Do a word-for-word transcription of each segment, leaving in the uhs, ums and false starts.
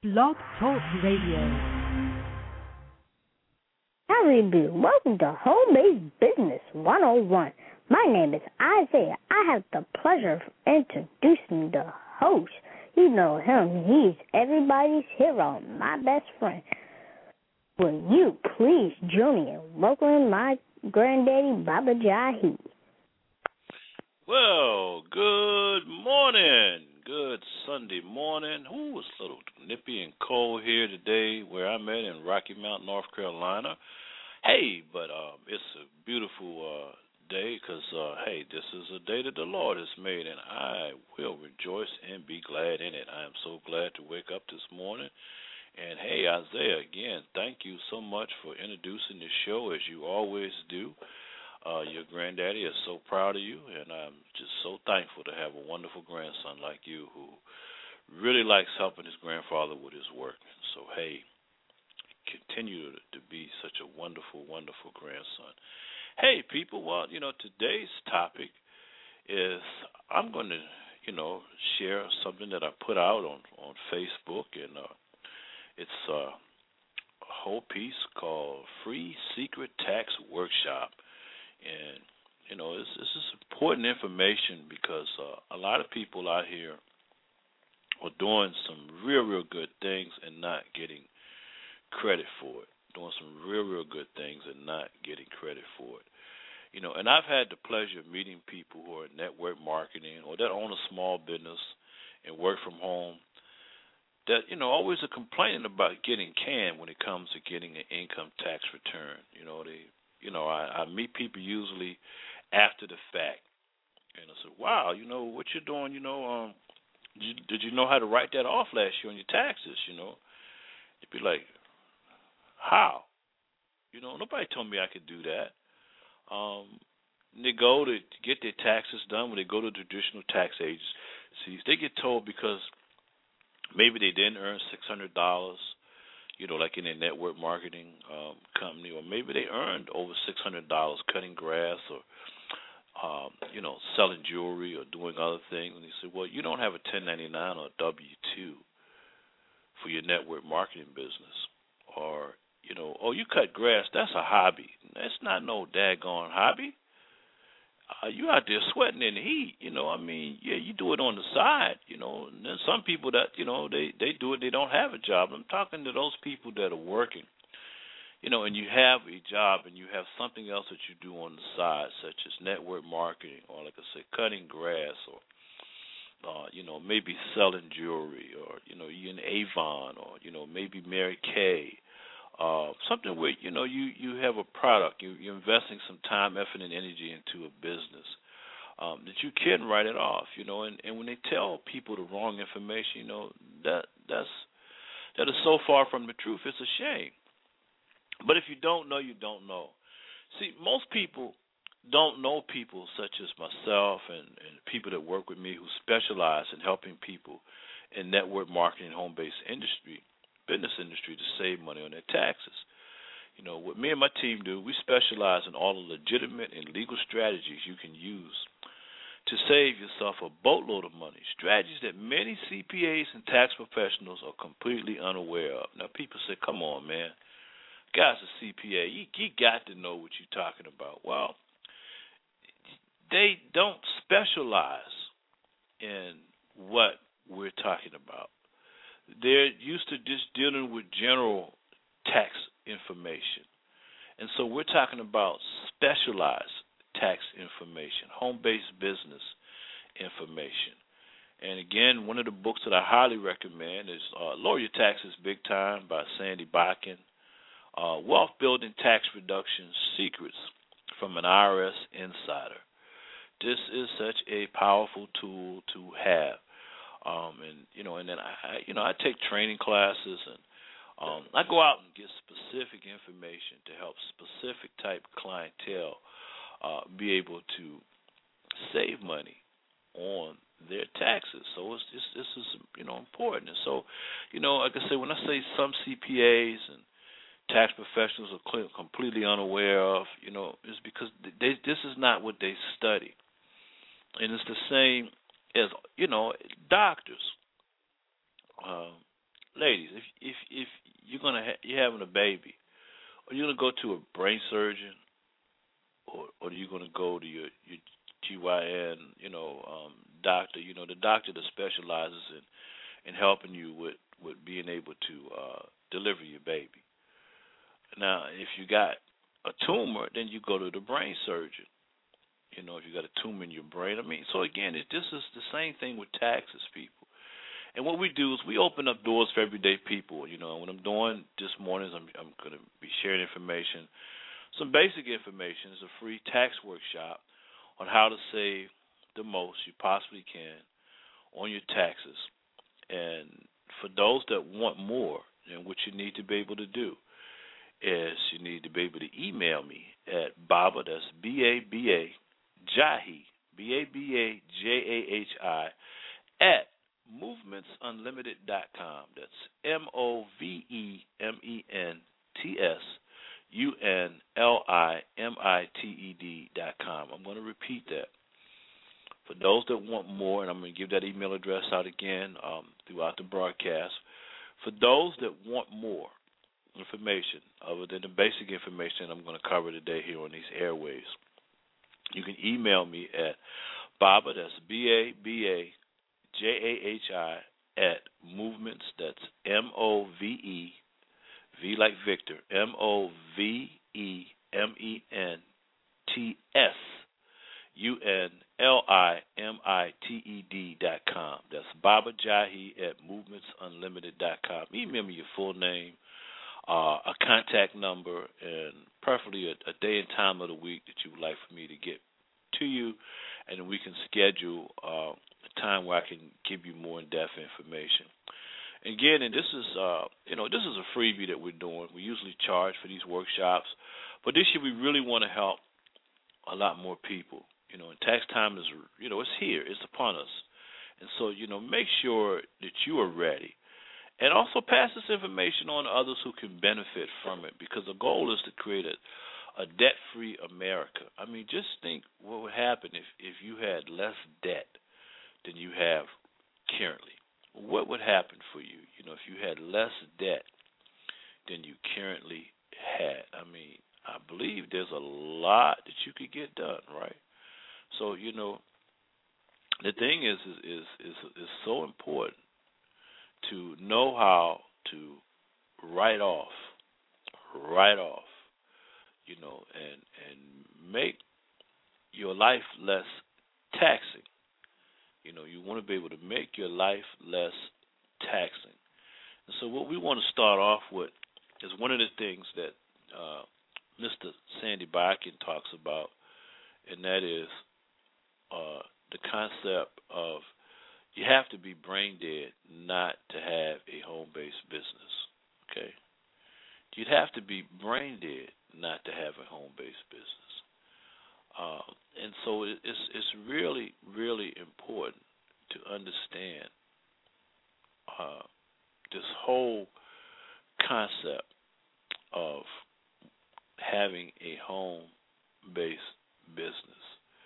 Blog Talk Radio. Howdy, do. Welcome to Home-Based Business one oh one. My name is Isaiah. I have the pleasure of introducing the host. You know him. He's everybody's hero, my best friend. Will you please join me in welcoming my granddaddy, Baba Jahi? Well, good morning. Good Sunday morning. Ooh, it's a little nippy and cold here today where I'm at in Rocky Mount, North Carolina. Hey, but um, it's a beautiful uh, day because, uh, hey, this is a day that the Lord has made, and I will rejoice and be glad in it. I am so glad to wake up this morning. And, hey, Isaiah, again, thank you so much for introducing the show as you always do. Uh, your granddaddy is so proud of you, and I'm just so thankful to have a wonderful grandson like you who really likes helping his grandfather with his work. So, hey, continue to, to be such a wonderful, wonderful grandson. Hey, people, well, you know, today's topic is I'm going to, you know, share something that I put out on, on Facebook, and uh, it's uh, a whole piece called Free Secret Tax Workshop. And, you know, this, this is important information because uh, a lot of people out here are doing some real, real good things and not getting credit for it, doing some real, real good things and not getting credit for it. You know, and I've had the pleasure of meeting people who are in network marketing or that own a small business and work from home that, you know, always are complaining about getting canned when it comes to getting an income tax return. You know, they You know, I, I meet people usually after the fact, and I said, wow, you know, what you're doing, you know, um, did you, did you know how to write that off last year on your taxes, you know? You'd be like, how? You know, nobody told me I could do that. Um, they go to, to get their taxes done when they go to traditional tax agencies. They get told because maybe they didn't earn six hundred dollars, you know, like in a network marketing um, company, or maybe they earned over six hundred dollars cutting grass or, um, you know, selling jewelry or doing other things. And they say, well, you don't have a ten ninety-nine or a W two for your network marketing business. Or, you know, oh, you cut grass, that's a hobby. That's not no daggone hobby. Uh, you out there sweating in the heat, you know, I mean, yeah, you do it on the side, you know, and then some people that, you know, they, they do it, they don't have a job. I'm talking to those people that are working, you know, and you have a job and you have something else that you do on the side, such as network marketing or, like I said, cutting grass or, uh, you know, maybe selling jewelry or, you know, you in Avon or, you know, maybe Mary Kay. Uh, something where, you know, you, you have a product, you, you're investing some time, effort, and energy into a business, um, that you can write it off, you know, and, and when they tell people the wrong information, you know, that that's that is so far from the truth, it's a shame. But if you don't know, you don't know. See, most people don't know people such as myself and, and people that work with me who specialize in helping people in network marketing, home-based industry, business industry to save money on their taxes. You know, what me and my team do, we specialize in all the legitimate and legal strategies you can use to save yourself a boatload of money, strategies that many C P As and tax professionals are completely unaware of. Now, people say, come on, man, guy's a C P A. You, you got to know what you're talking about. Well, they don't specialize in what we're talking about. They're used to just dealing with general tax information. And so we're talking about specialized tax information, home-based business information. And again, one of the books that I highly recommend is uh, Lower Your Taxes Big Time by Sandy Bakken, uh, Wealth Building Tax Reduction Secrets from an I R S Insider. This is such a powerful tool to have. Um, and, you know, and then I, you know, I take training classes and um, I go out and get specific information to help specific type clientele uh, be able to save money on their taxes. So it's, it's, this is, you know, important. And so, you know, like I say, when I say some C P As and tax professionals are clear, completely unaware of, you know, it's because they, this is not what they study. And it's the same as, you know, doctors. Um, ladies, if if if you're gonna ha- you're having a baby, are you gonna go to a brain surgeon, or or are you gonna go to your your G Y N, you know, um, doctor, you know, the doctor that specializes in, in helping you with, with being able to uh, deliver your baby. Now, if you got a tumor, then you go to the brain surgeon. You know, if you got a tumor in your brain. I mean, so again, it, this is the same thing with taxes, people. And what we do is we open up doors for everyday people. You know, what I'm doing this morning is I'm, I'm going to be sharing information, some basic information. It's a free tax workshop on how to save the most you possibly can on your taxes. And for those that want more, then what you need to be able to do is you need to be able to email me at Baba, that's B A B A, Jahi, B A B A J A H I, at movements unlimited dot com. That's M O V E M E N T S U N L I M I T E D dot com. I'm going to repeat that. For those that want more, and I'm going to give that email address out again um, throughout the broadcast. For those that want more information other than the basic information I'm going to cover today here on these airwaves, you can email me at Baba, that's B A B A J A H I, at movements, that's M O V E, V like Victor, M O V E M E N T S U N L I M I T E D dot com. That's Baba Jahi at movements unlimited dot com. Email me your full name, uh, a contact number, and preferably a, a day and time of the week that you would like for me to get to you, and then we can schedule uh, a time where I can give you more in-depth information. Again, and this is, uh, you know, this is a freebie that we're doing. We usually charge for these workshops, but this year we really want to help a lot more people. You know, and tax time is, you know, it's here, it's upon us, and so, you know, make sure that you are ready, and also pass this information on to others who can benefit from it, because the goal is to create a, a debt-free America. I mean, just think what would happen if if you had less debt than you have currently. What would happen for you, you know, if you had less debt than you currently had? I mean, I believe there's a lot that you could get done, right? So, you know, the thing is, is, is, is, is so important to know how to write off, write off, you know, and and make your life less taxing. You know, you want to be able to make your life less taxing. And so what we want to start off with is one of the things that uh, Mister Sandy Bakken talks about, and that is uh, the concept of you have to be brain dead not to have a home-based business, okay? You'd have to be brain dead not to have a home-based business. Uh, and so it, it's it's really, really important to understand uh, this whole concept of having a home-based business.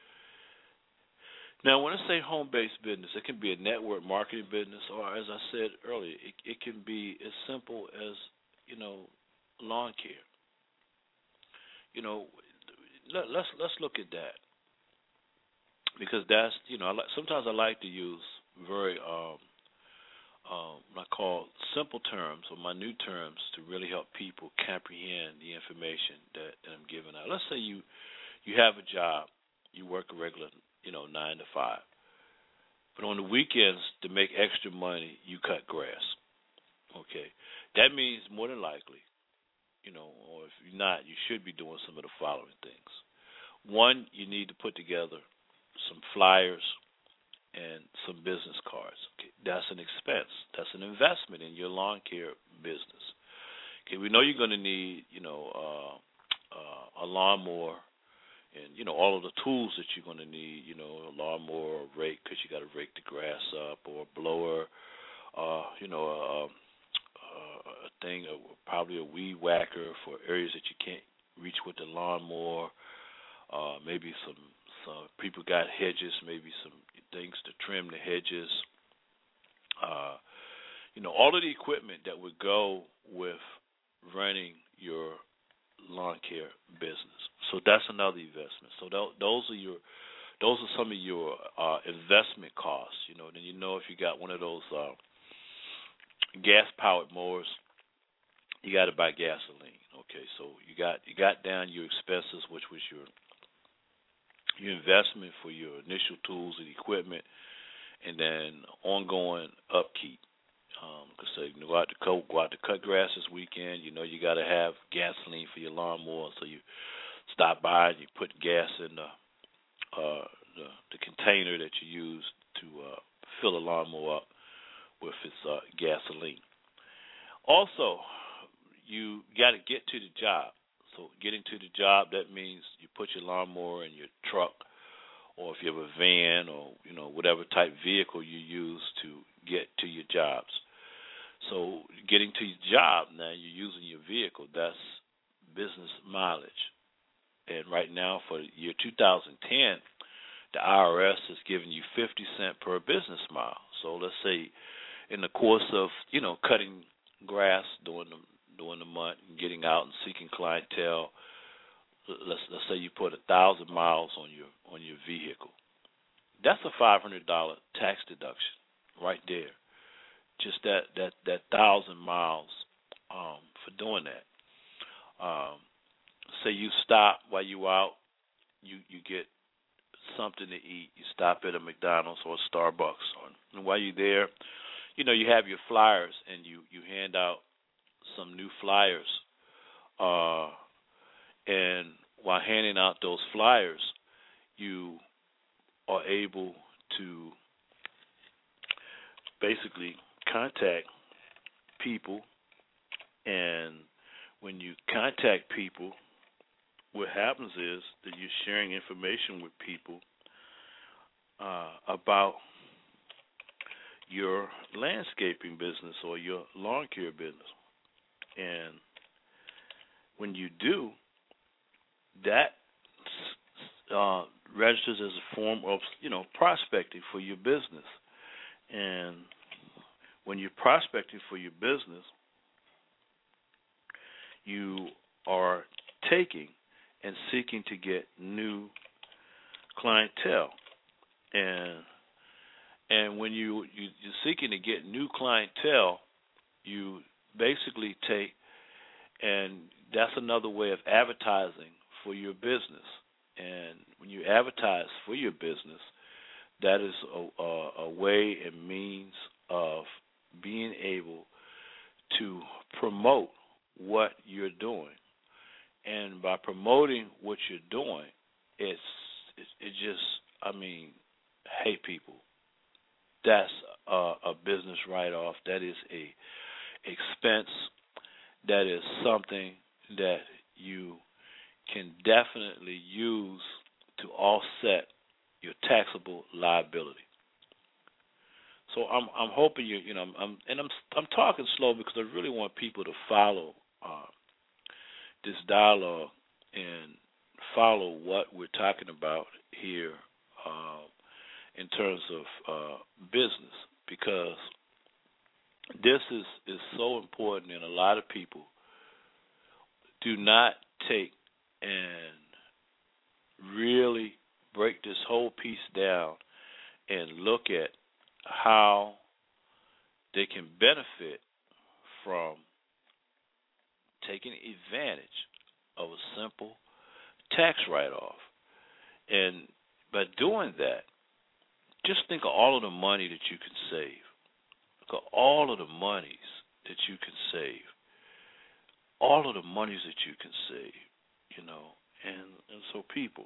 Now, when I say home-based business, it can be a network marketing business, or as I said earlier, it, it can be as simple as, you know, lawn care. You know, let, let's let's look at that, because that's, you know, I like, sometimes I like to use very um, um, what I call simple terms or minute terms to really help people comprehend the information that, that I'm giving out. Let's say you you have a job, you work a regular, you know, nine to five, but on the weekends to make extra money, you cut grass. Okay, that means more than likely, you know, or if you're not, you should be doing some of the following things. One, you need to put together some flyers and some business cards. Okay, that's an expense. That's an investment in your lawn care business. Okay, we know you're going to need, you know, uh, uh, a lawnmower and, you know, all of the tools that you're going to need, you know, a lawnmower, a rake, because you got to rake the grass up, or a blower, uh, you know, a, a thing, a, probably a weed whacker for areas that you can't reach with the lawnmower. Uh, maybe some, some people got hedges, maybe some things to trim the hedges. Uh, you know, all of the equipment that would go with running your lawn care business. So that's another investment. So th- those are your those are some of your uh, investment costs. You know, then you know if you got one of those uh, gas powered mowers, you got to buy gasoline. Okay, so you got you got down your expenses, which was your your investment for your initial tools and equipment, and then ongoing upkeep. Because um, so you go out to cut, go out to cut grass this weekend, you know you got to have gasoline for your lawnmower, so you stop by and you put gas in the uh, the, the container that you use to uh, fill the lawnmower up with its uh, gasoline. Also, you got to get to the job. So getting to the job, that means you put your lawnmower in your truck, or if you have a van, or you know whatever type vehicle you use to get to your jobs. So getting to your job, now you're using your vehicle. That's business mileage. And right now for the year two thousand ten, the I R S is giving you fifty cents per business mile. So let's say in the course of, you know, cutting grass during the during the month and getting out and seeking clientele, let's let's say you put a thousand miles on your on your vehicle. That's a five hundred dollar tax deduction right there. Just that that that thousand miles um, for doing that. Um, say you stop while you out, you you get something to eat. You stop at a McDonald's or a Starbucks, and while you're there, you know you have your flyers and you you hand out some new flyers. Uh, and while handing out those flyers, you are able to basically contact people, and when you contact people, what happens is that you're sharing information with people uh, about your landscaping business or your lawn care business. And when you do, that uh, registers as a form of, you know, prospecting for your business. And when you're prospecting for your business, you are taking and seeking to get new clientele. And and when you, you, you're seeking to get new clientele, you basically take, and that's another way of advertising for your business. And when you advertise for your business, that is a, a, a way and means of being able to promote what you're doing. And by promoting what you're doing, it's it, it just, I mean, hey people, that's a, a business write-off. That is a expense. That is something that you can definitely use to offset your taxable liability. So I'm I'm hoping you you know I'm and I'm I'm talking slow because I really want people to follow uh, this dialogue and follow what we're talking about here uh, in terms of uh, business, because this is, is so important, and a lot of people do not take and really break this whole piece down and look at how they can benefit from taking advantage of a simple tax write-off. And by doing that, just think of all of the money that you can save. Look at all of the monies that you can save. All of the monies that you can save, you know. And, and so people,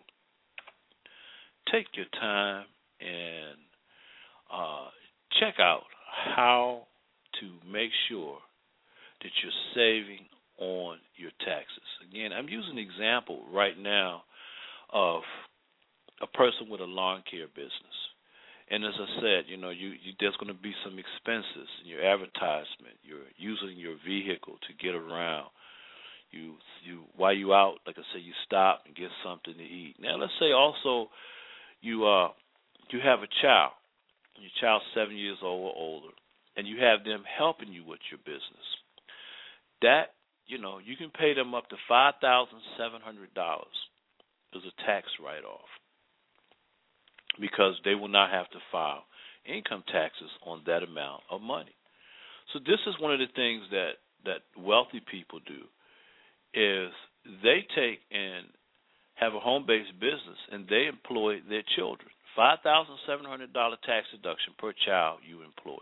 take your time and uh, check out how to make sure that you're saving on your taxes. Again, I'm using an example right now of a person with a lawn care business. And as I said, you know, you, you there's going to be some expenses in your advertisement. You're using your vehicle to get around. You you while you out, like I said, you stop and get something to eat. Now, let's say also you uh you have a child. Your child's seven years old or older, and you have them helping you with your business, that, you know, you can pay them up to five thousand seven hundred dollars as a tax write-off because they will not have to file income taxes on that amount of money. So this is one of the things that, that wealthy people do is they take and have a home-based business and they employ their children. five thousand seven hundred dollars tax deduction per child you employ.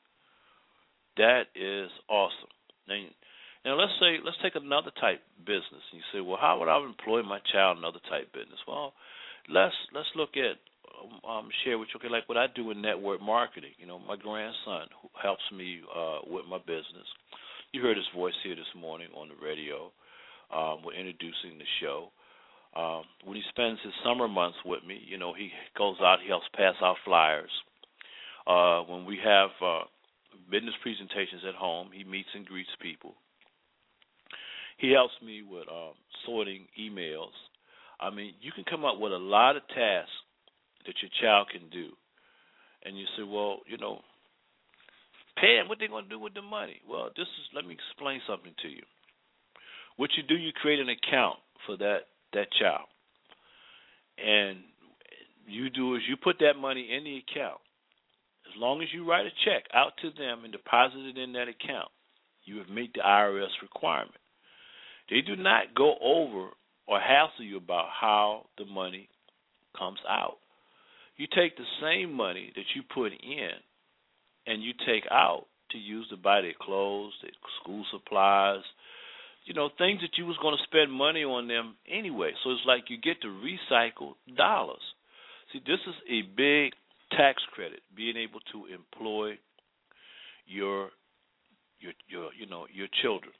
That is awesome. Now, now let's say let's take another type business. And you say, well, how would I employ my child in another type business? Well, let's let's look at um, share with you, okay, like what I do in network marketing. You know, my grandson who helps me uh, with my business. You heard his voice here this morning on the radio. Um, we're introducing the show. Um, when he spends his summer months with me, you know, he goes out, he helps pass out flyers. Uh, when we have uh, business presentations at home, he meets and greets people. He helps me with um, sorting emails. I mean, you can come up with a lot of tasks that your child can do. And you say, well, you know, pay them, what they going to do with the money? Well, this is, let me explain something to you. What you do, you create an account for that, that child. And you do is you put that money in the account. As long as you write a check out to them and deposit it in that account, you have met the I R S requirement. They do not go over or hassle you about how the money comes out. You take the same money that you put in and you take out to use to buy their clothes, their school supplies, you know, things that you was going to spend money on them anyway. So it's like you get to recycle dollars. See, this is a big tax credit, being able to employ your your your you know your children.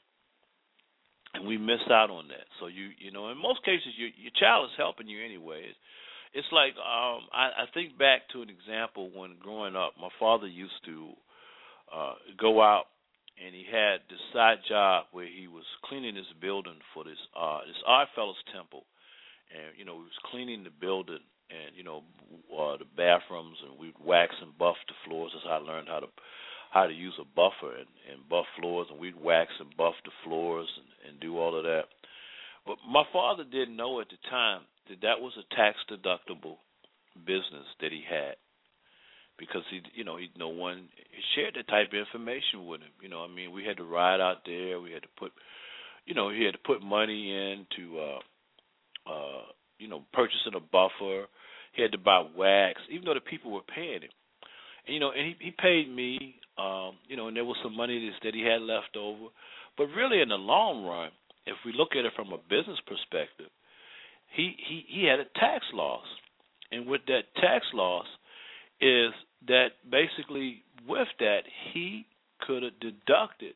And we miss out on that. So you you know, in most cases, your your child is helping you anyway. It's, it's like um, I, I think back to an example when growing up, my father used to uh, go out and he had this side job where he was cleaning this building for this uh, this Oddfellows temple, and you know he was cleaning the building and you know uh, the bathrooms, and we'd wax and buff the floors. That's how I learned how to how to use a buffer and, and buff floors, and we'd wax and buff the floors and, and do all of that. But my father didn't know at the time that that was a tax-deductible business that he had, because he, you know, he no one shared that type of information with him. You know, I mean, we had to ride out there. We had to put, you know, he had to put money in to, uh, uh, you know, purchasing a buffer. He had to buy wax, even though the people were paying him. And, you know, and he, he paid me, um, you know, and there was some money that, that he had left over. But really, in the long run, if we look at it from a business perspective, he, he, he had a tax loss. And with that tax loss is that basically with that, he could have deducted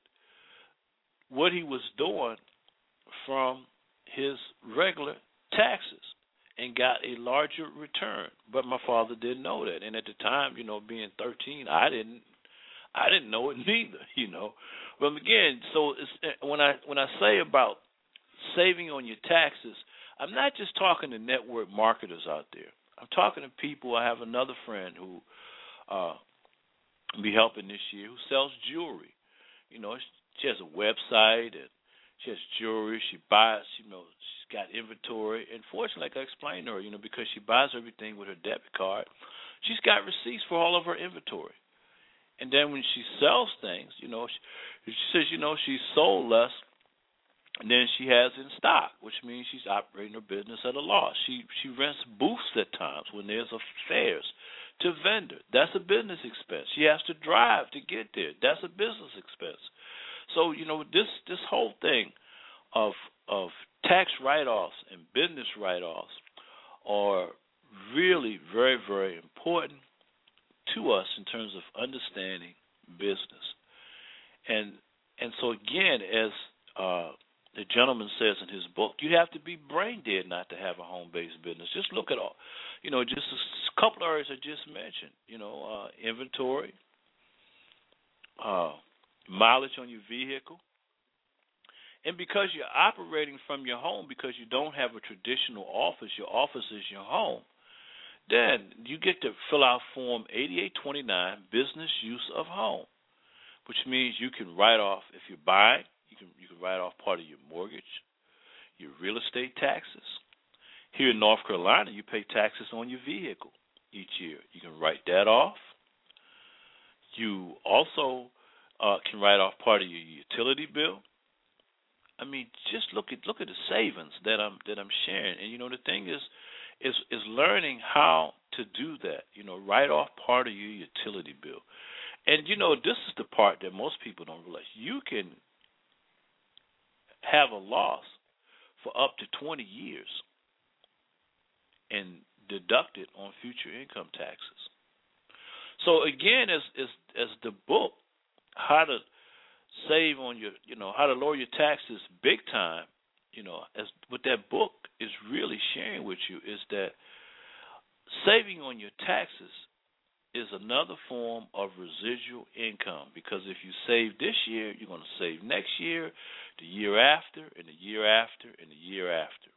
what he was doing from his regular taxes and got a larger return. But my father didn't know that. And at the time, you know, being thirteen, I didn't I didn't know it neither, you know. But again, so it's, when I when I say about saving on your taxes, I'm not just talking to network marketers out there. I'm talking to people. I have another friend who uh, be helping this year who sells jewelry. You know, she has a website and she has jewelry. She buys, you know, she's got inventory. And fortunately, like I explained to her, you know, because she buys everything with her debit card, she's got receipts for all of her inventory. And then when she sells things, you know, she, she says, you know, she's sold less than she has in stock, which means she's operating her business at a loss. She she rents booths at times when there's affairs to vendor. That's a business expense. She has to drive to get there. That's a business expense. So, you know, this this whole thing of of tax write-offs and business write-offs are really very, very important to us in terms of understanding business. And and so again, as uh, the gentleman says in his book, you have to be brain dead not to have a home-based business. Just look at all, you know, just a couple of areas I just mentioned. You know, uh, inventory, uh, mileage on your vehicle, and because you're operating from your home, because you don't have a traditional office, your office is your home. Then you get to fill out Form eighty-eight twenty-nine, Business Use of Home. which means you can write off, if you're buying, you can you can write off part of your mortgage, your real estate taxes. Here in North Carolina, you pay taxes on your vehicle each year. You can write that off. You also uh, can write off part of your utility bill. I mean, just look at look at the savings that I'm that I'm sharing. And you know, the thing is, is is learning how to do that. You know, write off part of your utility bill. And you know, this is the part that most people don't realize. You can have a loss for up to twenty years and deduct it on future income taxes. So again, as as as the book, how to save on your, you know, how to lower your taxes big time, you know, as what that book is really sharing with you is that saving on your taxes is another form of residual income, because if you save this year, you're going to save next year, the year after, and the year after, and the year after.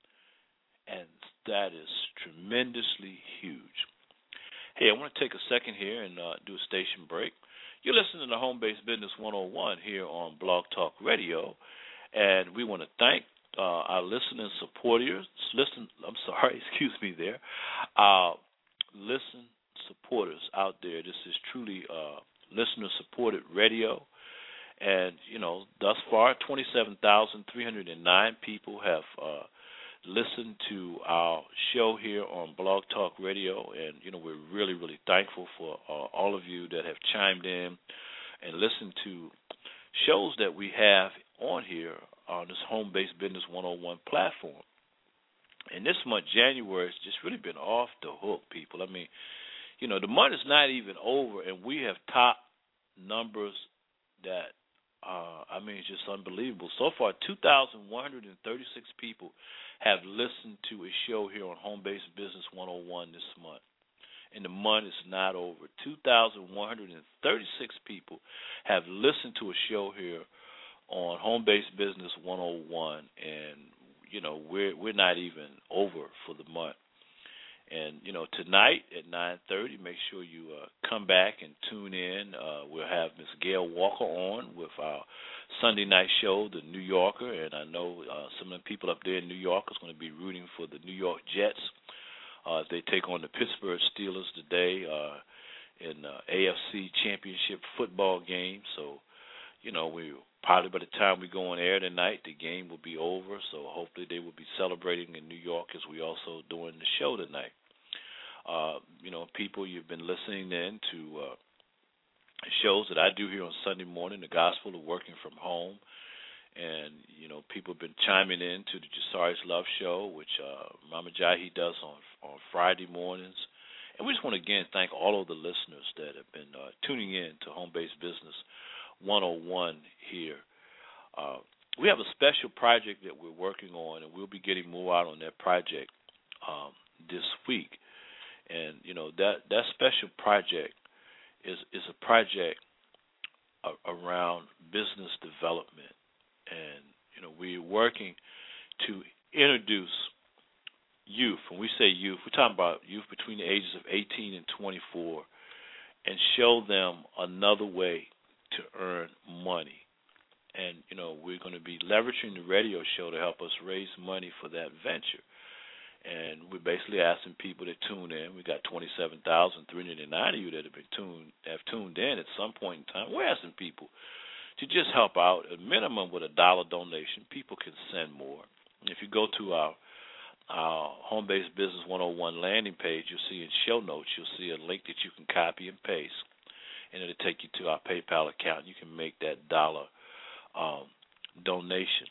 And that is tremendously huge. Hey, I want to take a second here and uh, do a station break. You're listening to Home Based Business one oh one here on Blog Talk Radio, and we want to thank uh, our listening supporters. Listen, I'm sorry, excuse me there. Uh, listen supporters out there. This is truly uh, listener-supported radio. And, you know, thus far, twenty-seven thousand three hundred nine people have uh, listened to our show here on Blog Talk Radio. And, you know, we're really, really thankful for uh, all of you that have chimed in and listened to shows that we have on here on this Home-Based Business one oh one platform. And this month, January, has just really been off the hook, people. I mean, you know, the month is not even over, and we have top numbers that, uh, I mean, it's just unbelievable. So far, two thousand one hundred thirty-six people have listened to a show here on Home Based Business one oh one this month. And the month is not over. two thousand one hundred thirty-six people have listened to a show here on Home Based Business one oh one, and, you know, we're, we're not even over for the month. And, you know, tonight at nine thirty, make sure you uh, come back and tune in. Uh, we'll have Miss Gail Walker on with our Sunday night show, The New Yorker. And I know uh, some of the people up there in New York is going to be rooting for the New York Jets uh, as they take on the Pittsburgh Steelers today uh, in uh, A F C Championship football game. So, you know, we probably by the time we go on air tonight, the game will be over. So hopefully they will be celebrating in New York as we also doing the show tonight. Uh, you know, people, you've been listening in to uh, shows that I do here on Sunday morning, the Gospel of Working from Home. And, you know, people have been chiming in to the Jasari's Love Show, which uh, Mama Jahi does on, on Friday mornings. And we just want to, again, thank all of the listeners that have been uh, tuning in to Home Based Business one oh one here. Uh, we have a special project that we're working on, and we'll be getting more out on that project um, this week. And, you know, that, that special project is, is a project a, around business development. And, you know, we're working to introduce youth. When we say youth, we're talking about youth between the ages of eighteen and twenty-four, and show them another way to earn money. And, you know, we're going to be leveraging the radio show to help us raise money for that venture. And we're basically asking people to tune in. We got twenty-seven thousand three hundred nine of you that have been tuned, have tuned in at some point in time. We're asking people to just help out, a minimum with a dollar donation. People can send more. If you go to our our Home-Based Business one oh one landing page, you'll see in show notes, you'll see a link that you can copy and paste, and it'll take you to our PayPal account. You can make that dollar um, donation.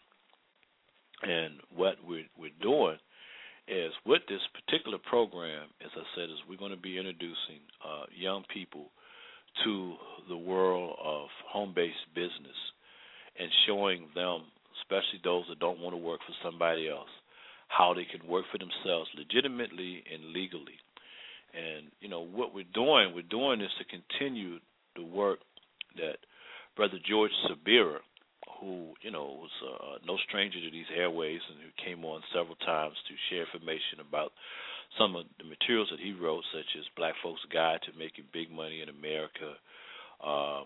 And what we're, we're doing is, with this particular program, as I said, is we're going to be introducing uh, young people to the world of home-based business and showing them, especially those that don't want to work for somebody else, how they can work for themselves legitimately and legally. And, you know, what we're doing, we're doing this to continue the work that Brother George Sabira, who, you know, was uh, no stranger to these airways and who came on several times to share information about some of the materials that he wrote, such as Black Folks' Guide to Making Big Money in America, uh,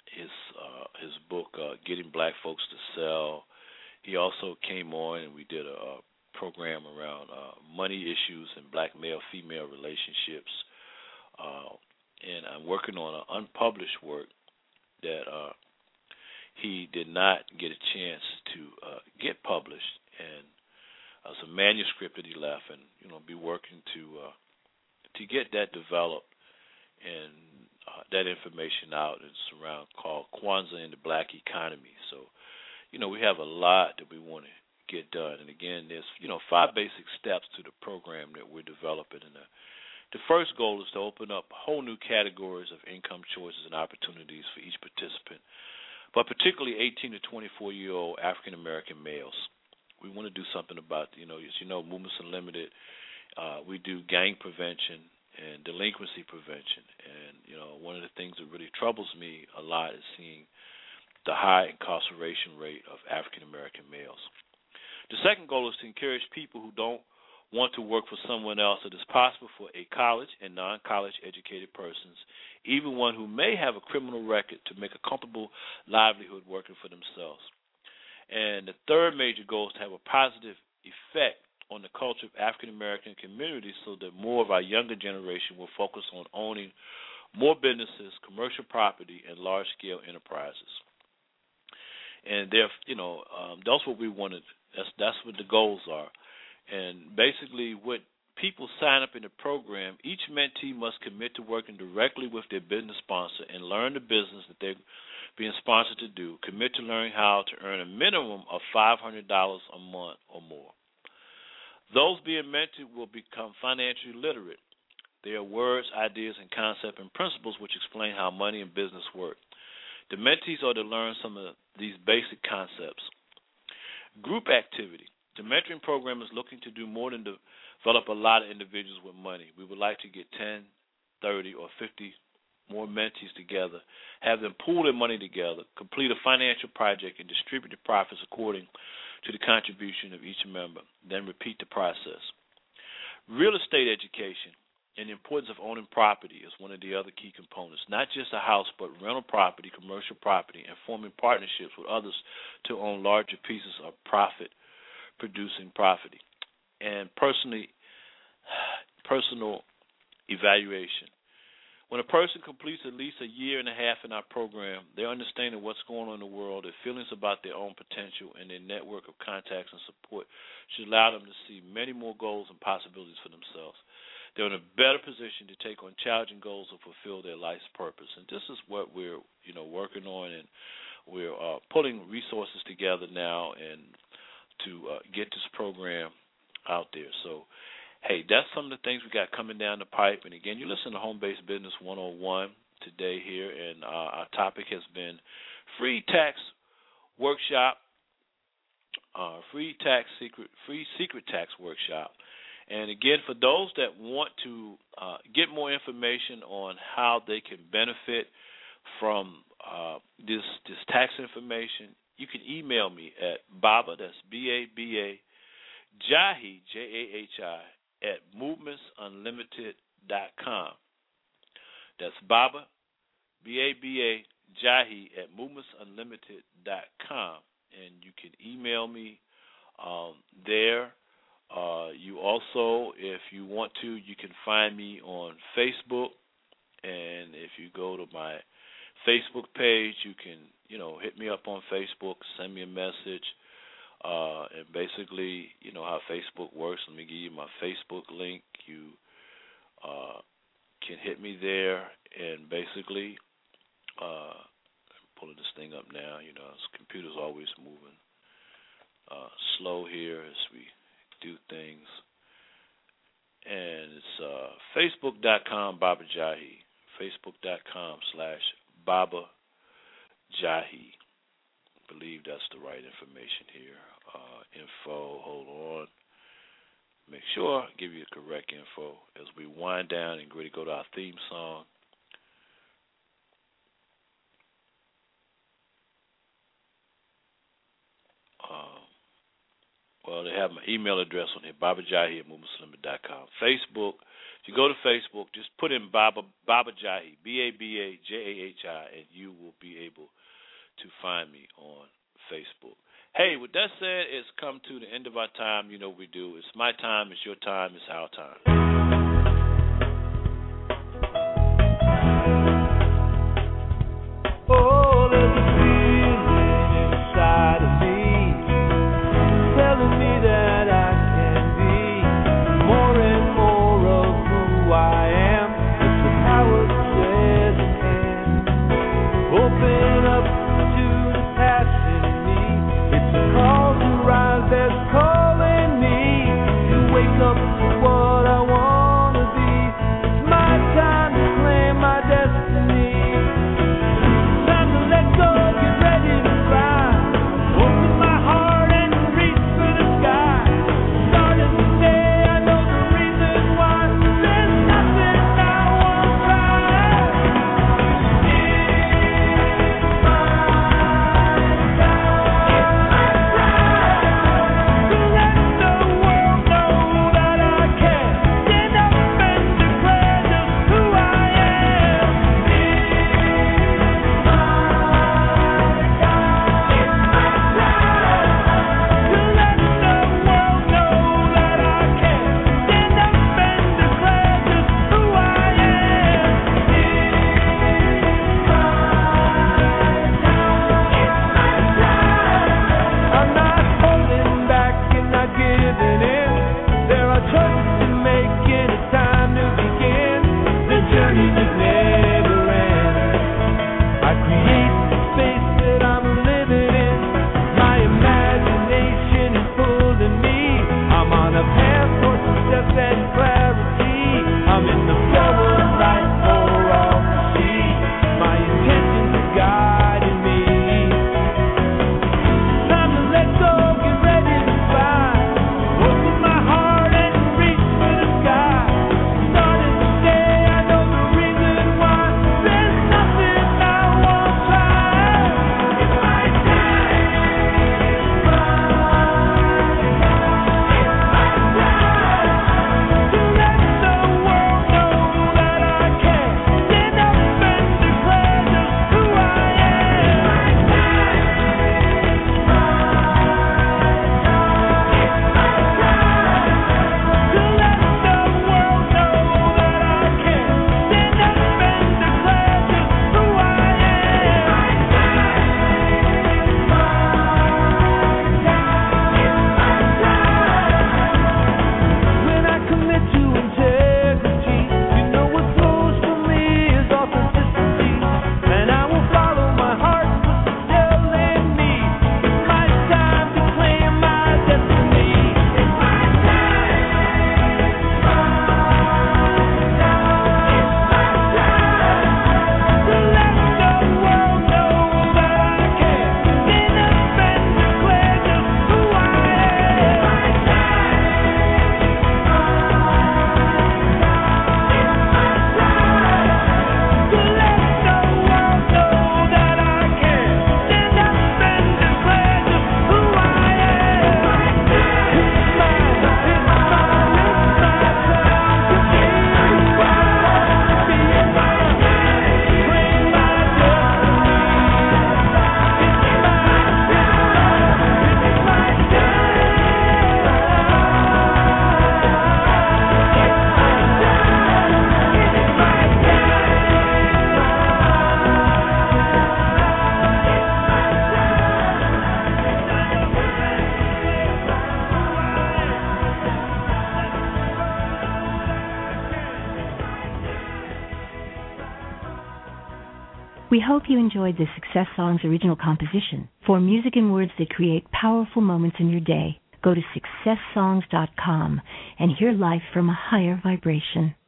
his uh, his book, uh, Getting Black Folks to Sell. He also came on and we did a, a program around uh, money issues and black male-female relationships. Uh, and I'm working on an unpublished work that uh, he did not get a chance to uh, get published, and uh, it's a manuscript that he left, and you know, be working to uh, to get that developed and uh, that information out. It's around called Kwanzaa and the Black Economy. So, you know, we have a lot that we want to get done, and again, there's you know five basic steps to the program that we're developing. And the, the first goal is to open up whole new categories of income choices and opportunities for each participant, but particularly eighteen to twenty-four year old African American males. We want to do something about, you know, as you know, Movements Unlimited, uh, we do gang prevention and delinquency prevention. And, you know, one of the things that really troubles me a lot is seeing the high incarceration rate of African American males. The second goal is to encourage people who don't want to work for someone else. It is possible for a college and non-college educated persons, even one who may have a criminal record, to make a comfortable livelihood working for themselves. And the third major goal is to have a positive effect on the culture of African American communities so that more of our younger generation will focus on owning more businesses, commercial property, and large-scale enterprises. And there, you know, um, that's what we wanted. That's that's what the goals are. And basically, what people sign up in the program, each mentee must commit to working directly with their business sponsor and learn the business that they're being sponsored to do. Commit to learning how to earn a minimum of five hundred dollars a month or more. Those being mentored will become financially literate. There are words, ideas, and concepts and principles which explain how money and business work. The mentees are to learn some of these basic concepts. Group activity. The mentoring program is looking to do more than develop a lot of individuals with money. We would like to get ten, thirty, or fifty more mentees together, have them pool their money together, complete a financial project, and distribute the profits according to the contribution of each member, then repeat the process. Real estate education and the importance of owning property is one of the other key components, not just a house, but rental property, commercial property, and forming partnerships with others to own larger pieces of profit-producing property. And personally, personal evaluation. When a person completes at least a year and a half in our program, their understanding of what's going on in the world, their feelings about their own potential, and their network of contacts and support should allow them to see many more goals and possibilities for themselves. They're in a better position to take on challenging goals and fulfill their life's purpose. And this is what we're, you know, working on, and we're uh, pulling resources together now and to uh, get this program out there. So, hey, that's some of the things we got coming down the pipe. And, again, you listen to Home-Based Business one oh one today here, and uh, our topic has been free tax workshop, uh, free tax secret, free secret tax workshop. And, again, for those that want to uh, get more information on how they can benefit from uh, this this tax information, you can email me at Baba, that's B A B A, Jahi, J A H I, at movements unlimited dot com. That's Baba, B A B A, Jahi, at movements unlimited dot com. And you can email me um, there. Uh, you also, if you want to, you can find me on Facebook. And if you go to my Facebook page, you can, you know, hit me up on Facebook, send me a message. Uh, and basically, you know how Facebook works. Let me give you my Facebook link. You uh, can hit me there, and basically, uh, I'm pulling this thing up now. You know, this computer's always moving uh, slow here as we do things. And it's uh, facebook dot com Baba Jahi. facebook dot com slash Baba Jahi. I believe that's the right information here. Uh, info, hold on. Make sure I give you the correct info as we wind down and really go to our theme song. Um, well, uh, they have my email address on here, baba jahi at mumuslimba dot com. Facebook, if you go to Facebook, just put in Baba, Baba Jahi, B A B A J A H I, and you will be able to find me on Facebook. Hey, with that said, it's come to the end of our time. You know what we do. It's my time, it's your time, it's our time. We hope you enjoyed this Success Songs original composition. For music and words that create powerful moments in your day, go to success songs dot com and hear life from a higher vibration.